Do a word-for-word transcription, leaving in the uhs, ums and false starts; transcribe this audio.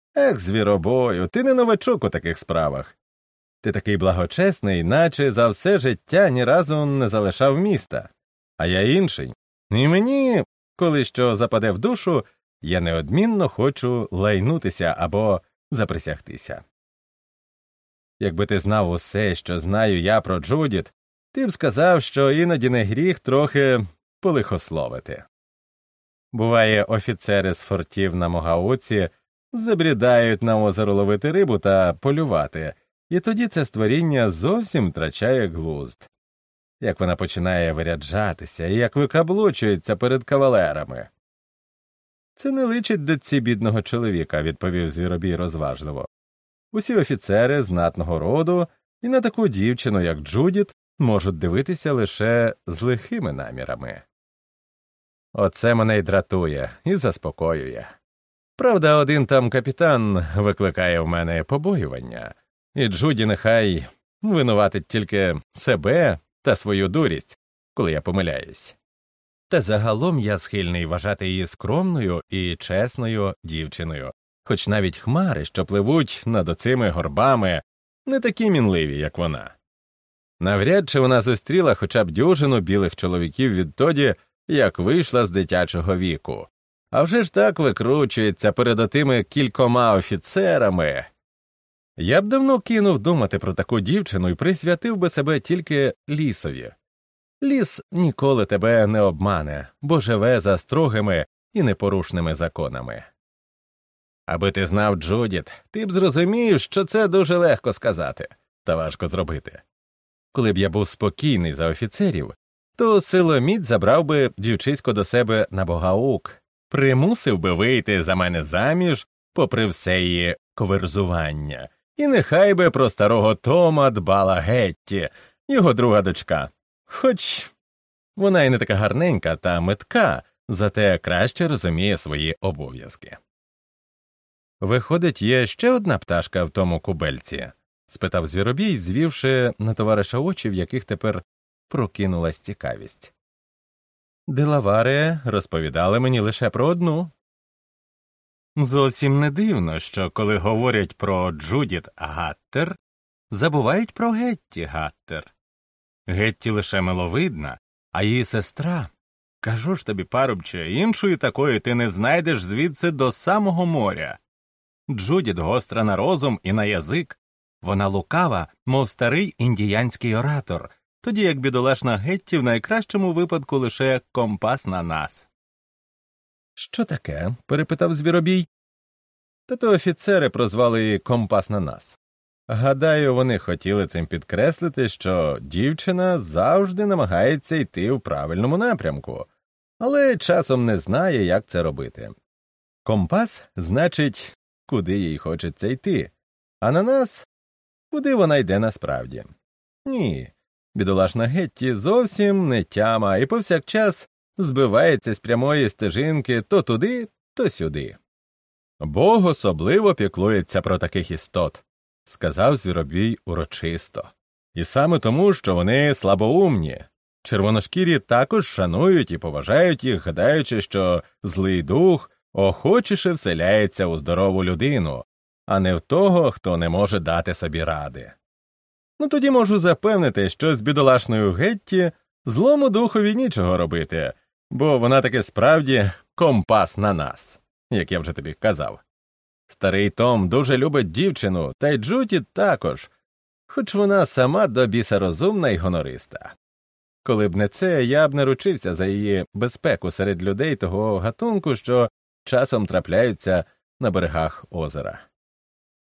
Ех, звіробою, ти не новачок у таких справах. Ти такий благочесний, наче за все життя ні разу не залишав міста. А я інший. І мені, коли що западе в душу, я неодмінно хочу лайнутися або заприсягтися. Якби ти знав усе, що знаю я про Джудіт, ти б сказав, що іноді не гріх трохи полихословити. Буває, офіцери з фортів на Могауці забрідають на озеро ловити рибу та полювати, і тоді це створіння зовсім втрачає глузд. Як вона починає виряджатися і як викаблучується перед кавалерами. Це не личить дочці бідного чоловіка, відповів Звіробій розважливо. Усі офіцери знатного роду і на таку дівчину, як Джудіт, можуть дивитися лише з лихими намірами. Оце мене й дратує, і заспокоює. Правда, один там капітан викликає в мене побоювання, і Джуді нехай винуватить тільки себе та свою дурість, коли я помиляюсь. Та загалом я схильний вважати її скромною і чесною дівчиною, хоч навіть хмари, що пливуть над оцими горбами, не такі мінливі, як вона. Навряд чи вона зустріла хоча б дюжину білих чоловіків відтоді, як вийшла з дитячого віку. А вже ж так викручується перед отими кількома офіцерами. Я б давно кинув думати про таку дівчину і присвятив би себе тільки лісові. Ліс ніколи тебе не обмане, бо живе за строгими і непорушними законами. Аби ти знав, Джудіт, ти б зрозумів, що це дуже легко сказати, та важко зробити. Коли б я був спокійний за офіцерів, то силоміць забрав би дівчисько до себе на Богаук, примусив би вийти за мене заміж, попри все її коверзування, і нехай би про старого Тома дбала Гетті, його друга дочка. Хоч вона й не така гарненька та метка, зате краще розуміє свої обов'язки. «Виходить, є ще одна пташка в тому кубельці?» – спитав Звіробій, звівши на товариша очі, в яких тепер прокинулась цікавість. «Делавари розповідали мені лише про одну». Зовсім не дивно, що коли говорять про Джудіт Гаттер, забувають про Гетті Гаттер. Гетті лише миловидна, а її сестра, кажу ж тобі, парубче, іншої такої ти не знайдеш звідси до самого моря. Джудіт гостра на розум і на язик, вона лукава, мов старий індіянський оратор, тоді як бідолашна Гетті в найкращому випадку лише компас на нас. «Що таке?» – перепитав Звіробій. «Та то офіцери прозвали її компас на нас. Гадаю, вони хотіли цим підкреслити, що дівчина завжди намагається йти в правильному напрямку, але часом не знає, як це робити. Компас значить, куди їй хочеться йти, а на нас – куди вона йде насправді. Ні, бідолашна Гетті зовсім не тяма і повсякчас збивається з прямої стежинки то туди, то сюди. Бог особливо піклується про таких істот», – сказав Звіробій урочисто. «І саме тому, що вони слабоумні. Червоношкірі також шанують і поважають їх, гадаючи, що злий дух охочіше вселяється у здорову людину, а не в того, хто не може дати собі ради. Ну тоді можу запевнити, що з бідолашною Гетті злому духові нічого робити, бо вона таки справді компас на нас, як я вже тобі казав. Старий Том дуже любить дівчину, та й Джудіт також, хоч вона сама до біса розумна й гонориста. Коли б не це, я б не ручився за її безпеку серед людей того гатунку, що часом трапляються на берегах озера».